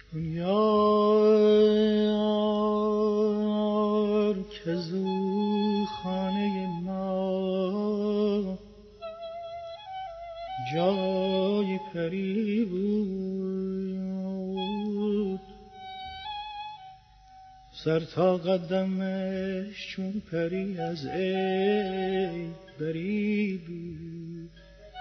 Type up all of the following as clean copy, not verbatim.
یار که زو خانه ما جای پری بود، سر تا قدمش چون پری از عیب بری بود.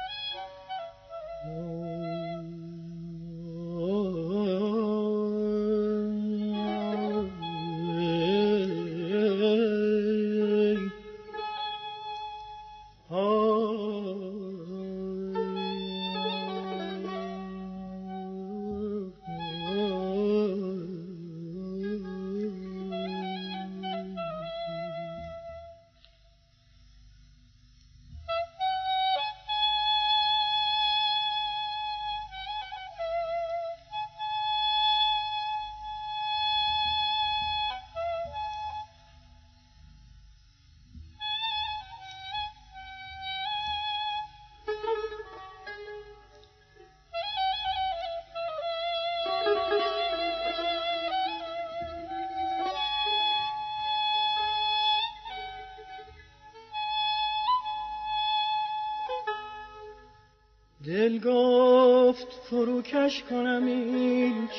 دل گفت فروکش کنم این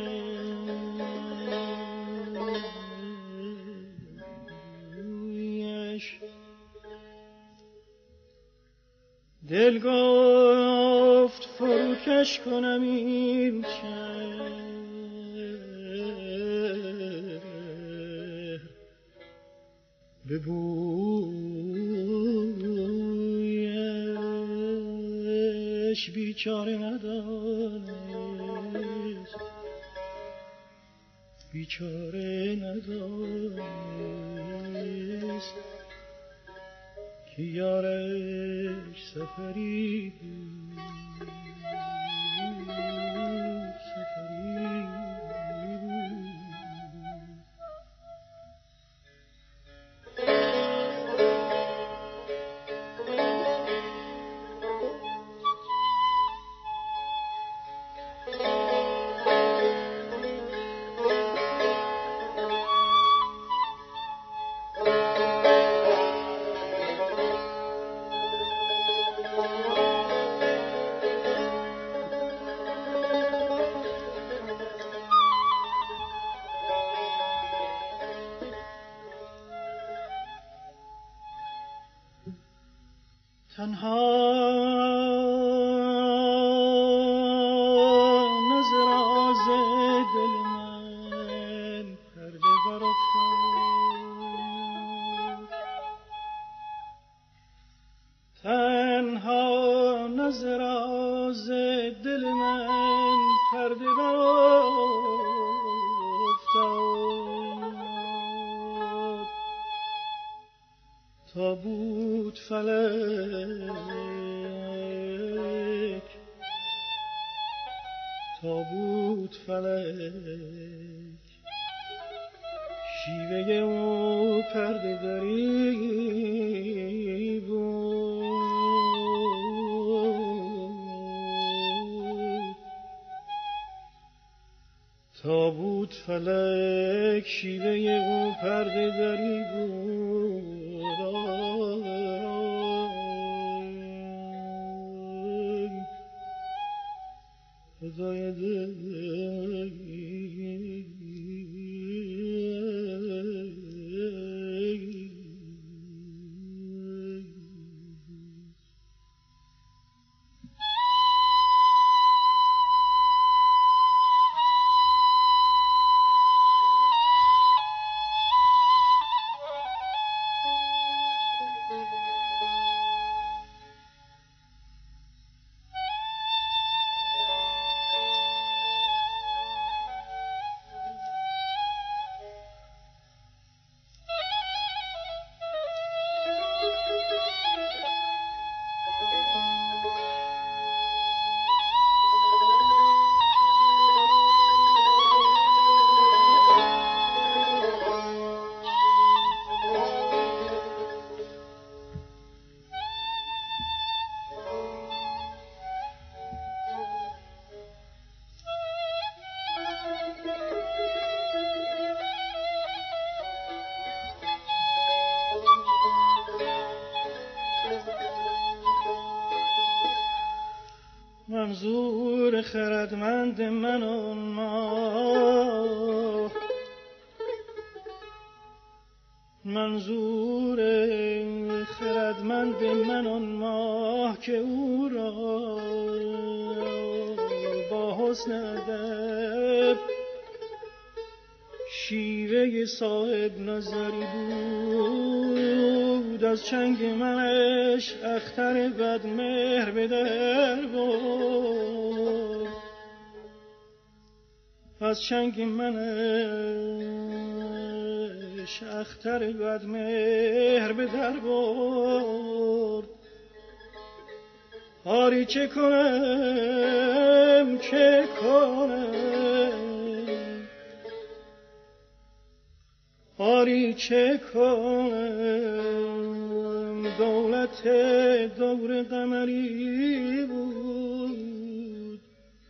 چشم، دل گفت فروکش کنم این چشم، به بویش بیچاره ندانست، بیچاره ندانست که یارش سفری بود، سفری بود. تنها نز راز دل من پرده برافتاد، تنها نز راز دل من پرده برافتاد، تا بود فلک، تا بود فلک شیوه او پرده دری بود، تا بود فلک شیوه او پرده دری بود. خدای دل منظور خردمند من آن ماه، منظور خردمند من آن ماه که او را با حسن ادب شیوه صاحب نظری بود. از چنگ منش اختر بدمهر به در برد، از چنگ منش اختر بدمهر به در برد. آری چه کنم چه کنم، آری چه کنم، دولت دور قمری بود.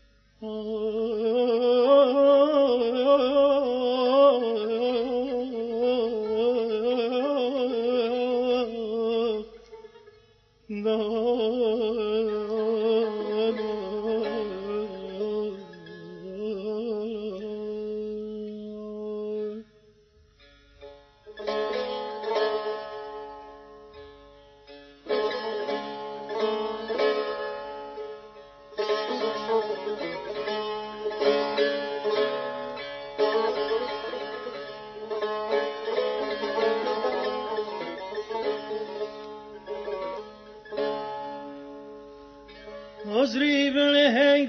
عذری بنه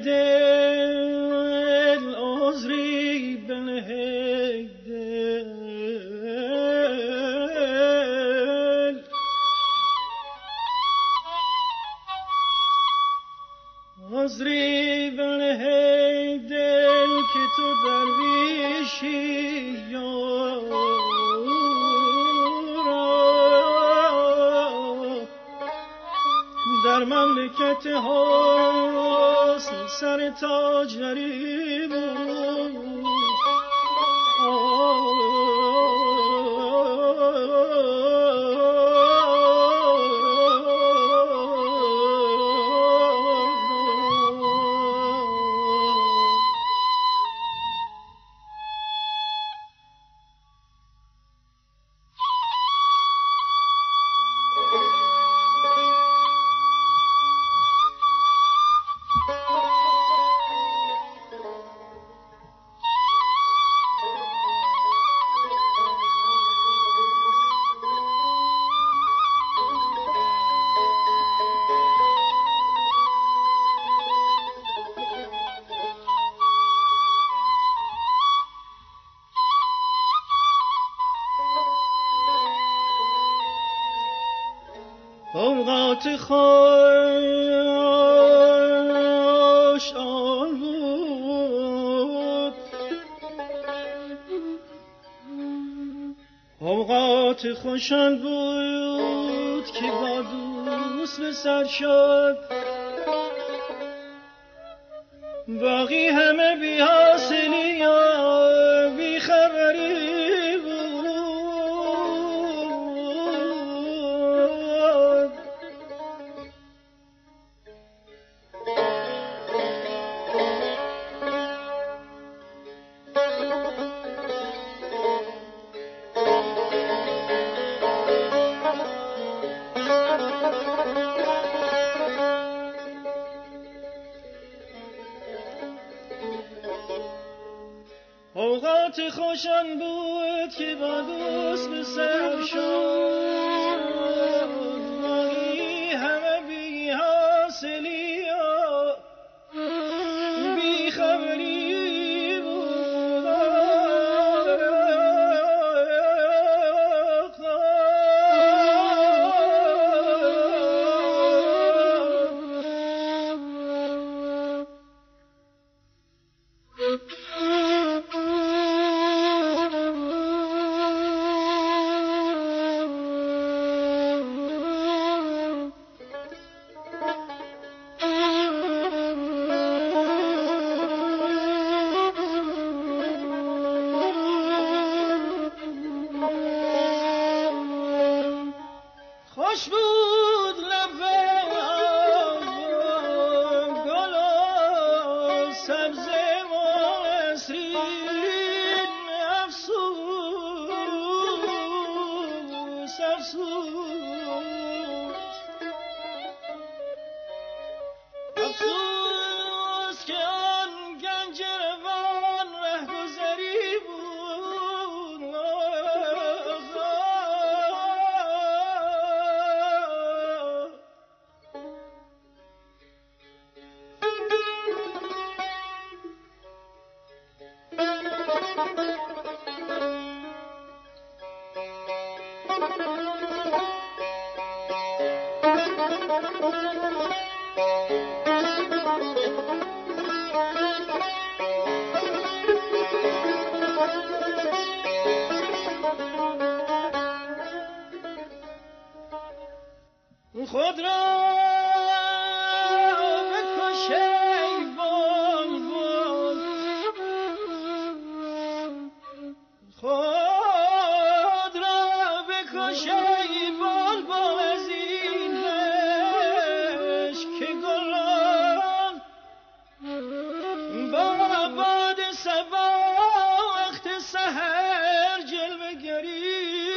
دل، عذری بنه دل، عذری بنه دل که تو درویشی در مملکت حسن سر تاجری بود. اوقات خوش آن بود، اوقات خوشان بود که با دوست به سر شد. باقی همه بی حاصلی و بی خبری بود. اوقات خوشان بود که با دوست به سر شد. باقی همه بی حاصلی و بی خبری بود. سبزه و نسرین افسوس افسوس که آن گنج روان رهگذری بود. خود را بکش ای بلبل، خود را بکش ای بلبل از این عشق که گلان با باد صبا وقت سحر جلوه گری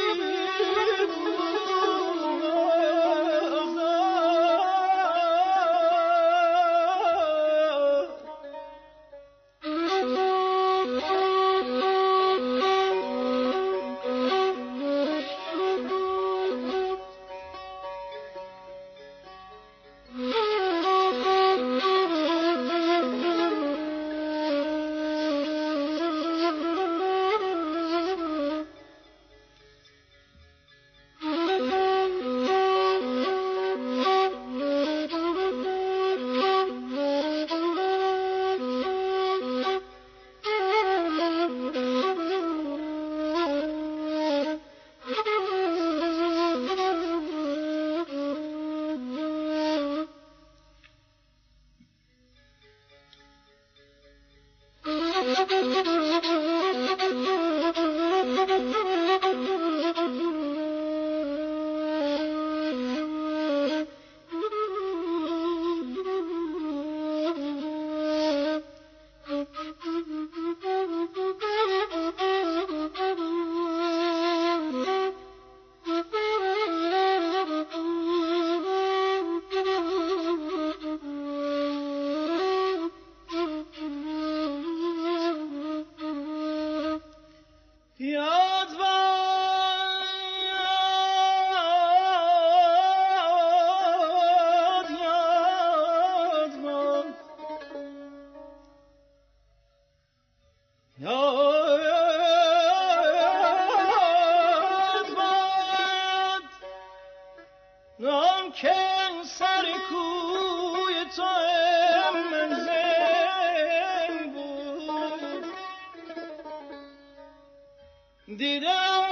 دیدم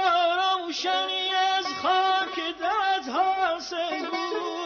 روشنی از خاک دست حاصل بود.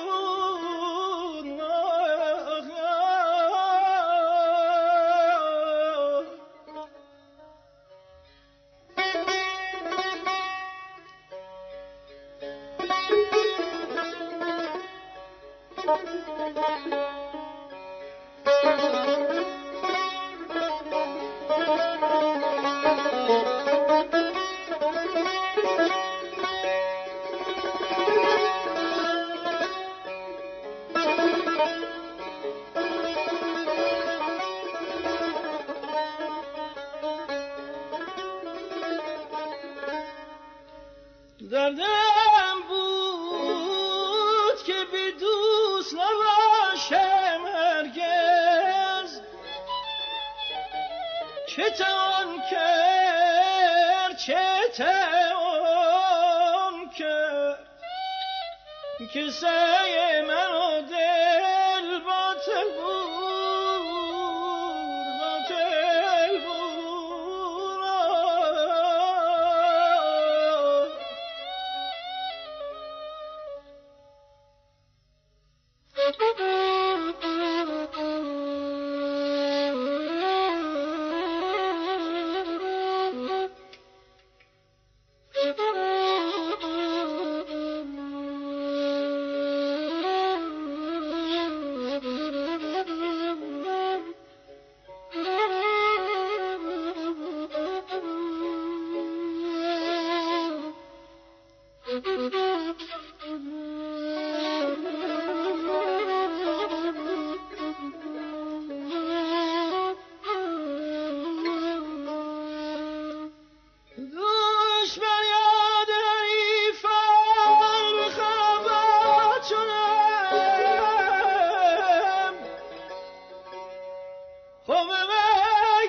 دردم بود که بی دوست نباشم هرگز، چه توان کرد که سعی من و دل باطل بود. خم می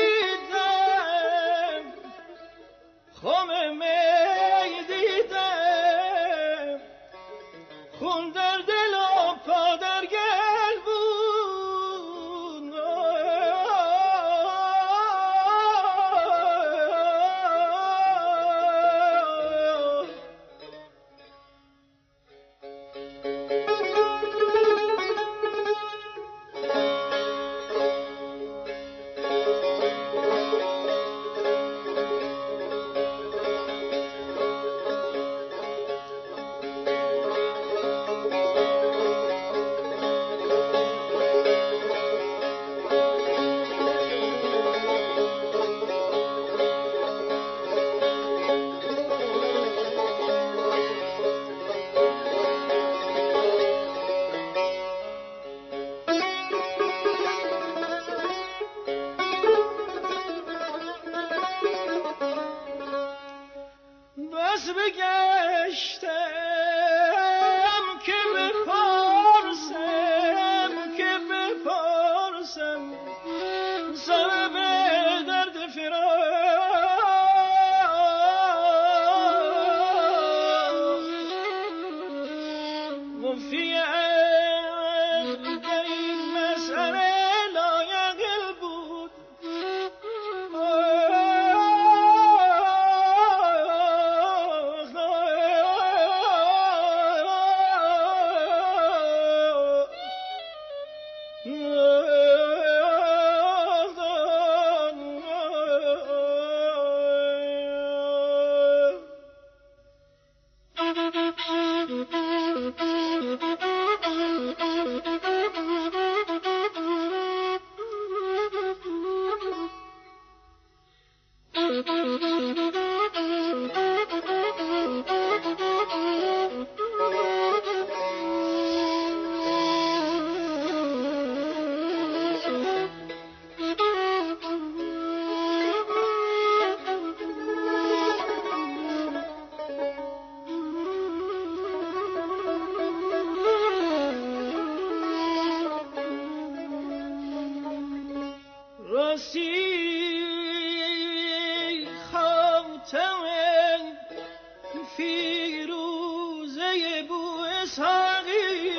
دیدم، خم می دیدم، خون در دل و پا در گل بود. بس بگشتم که بپرسم، که بپرسم سبب درد فراق. مفتیم در این مسئله لایق بود. راستی خاتم فیروزه بو اسحاقی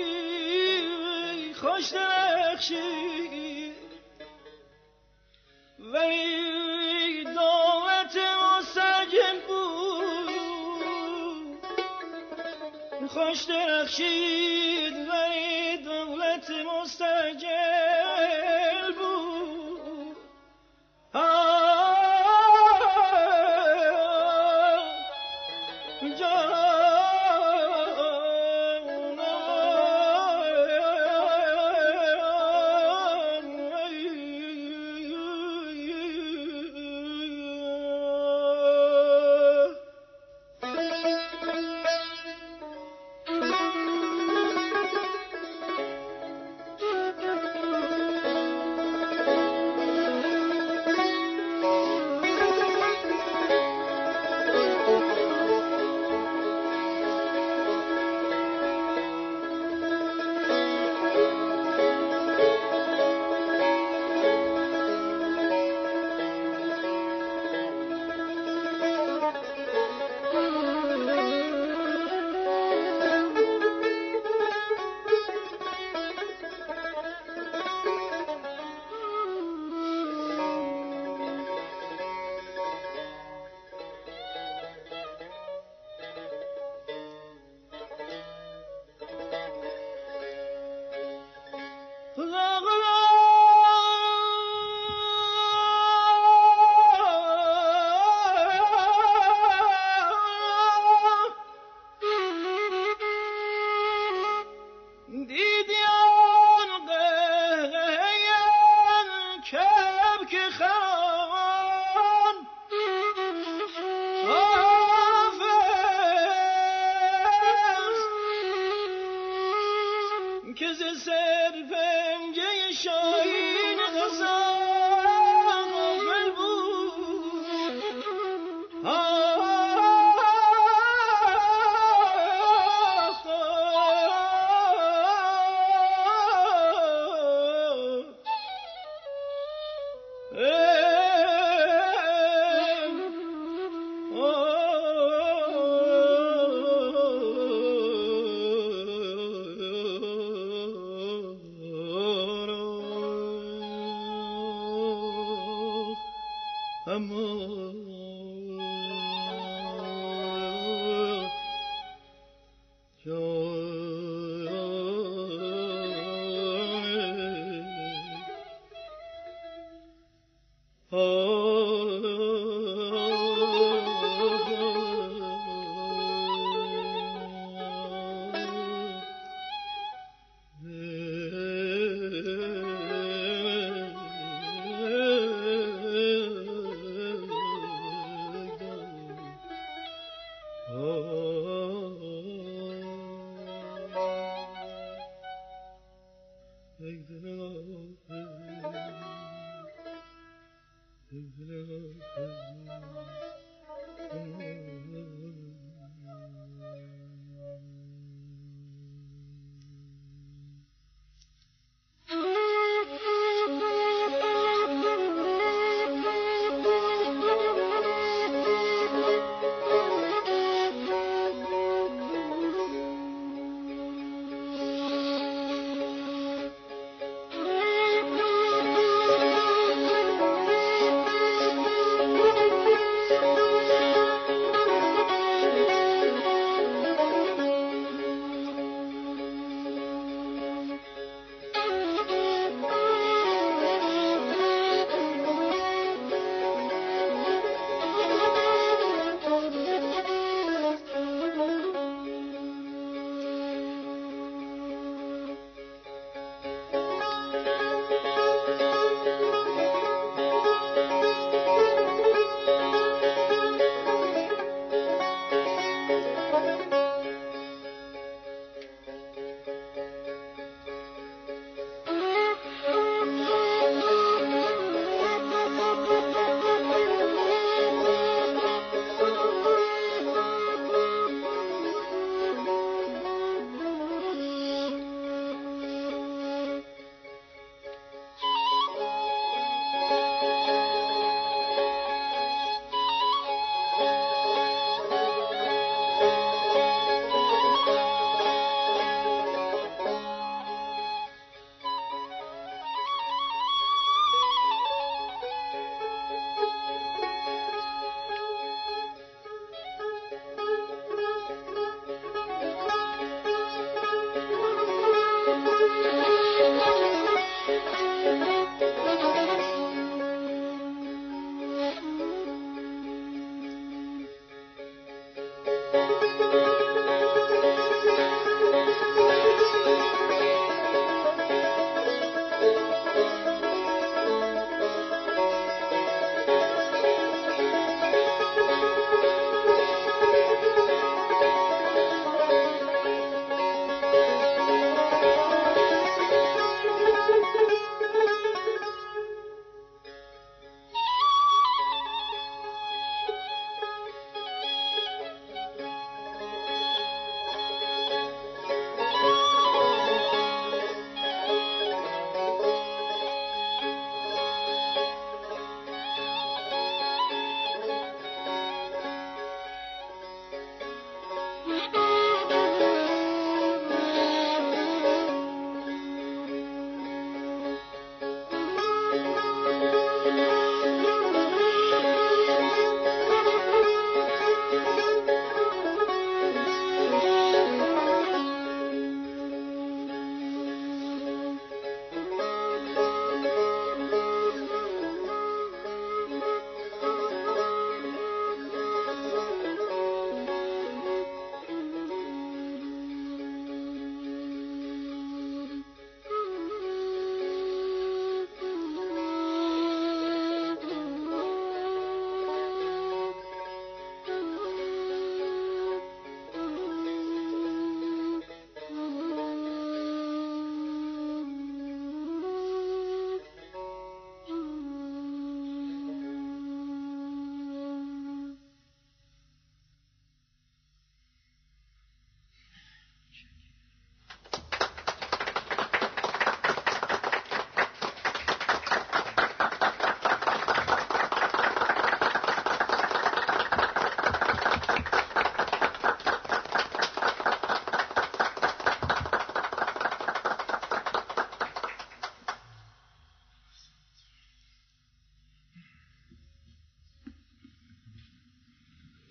خوش درخشید، ولی دولت مستعجل بود. خوش درخشید ولی دولت مستعجل بود.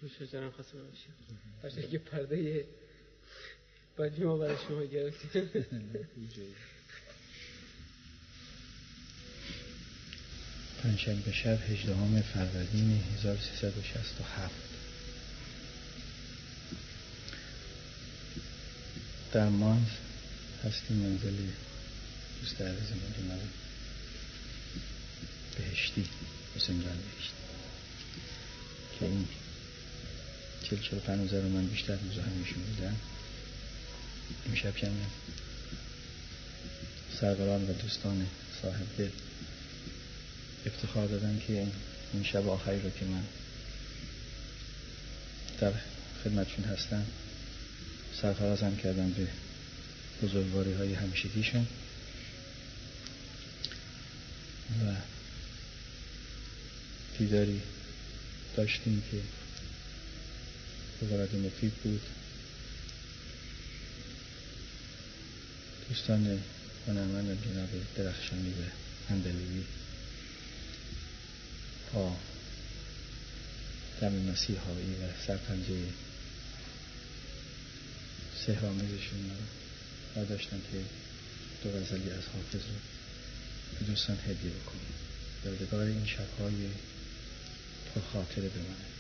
گوش دارم خواستم باشم باشه که پرده بعدی ما برای شما گرفتیم. پنجشنبه شب 18 فروردین 1367 در مانز هستیم، منزل دوست عزیز ما جناب بهشتی، حسین جان بهشتی که این 40-45 رو من بیشتر مزاحمشون بودم. امشب کمی سروران و دوستان صاحب دل افتخار دادن که این شب آخری رو که من در خدمتشون هستم سرفرازم کردم به بزرگواری های همیشگیشون و دیداری داشتیم که بزرگی مفید بود. دوستان هنرمند جناب درخشانی و اندلوی با دم مسیحایی و سرپنجه سحرآمیزشون را داشتن که دو غزلی از حافظ رو به دوستان هدیه بکنیم. یادگار این شب‌های پرخاطره بمانه.